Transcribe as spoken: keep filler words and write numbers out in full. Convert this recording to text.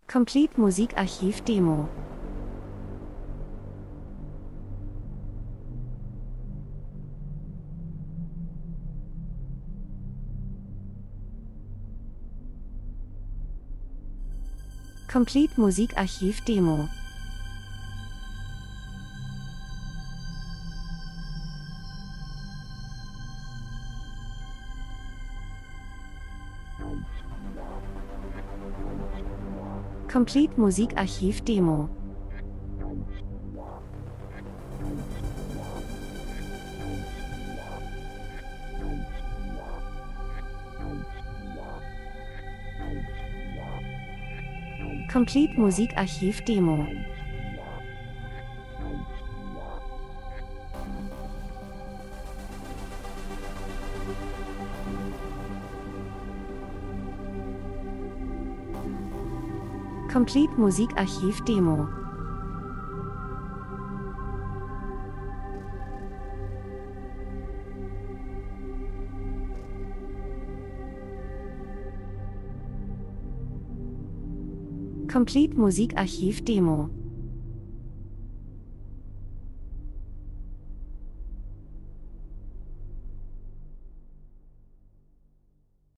Complete Musikarchiv Demo. Complete Musikarchiv Demo. Complete Musikarchiv Demo. Complete Musikarchiv Demo. Complete Musikarchiv Demo. Complete Musikarchiv Demo.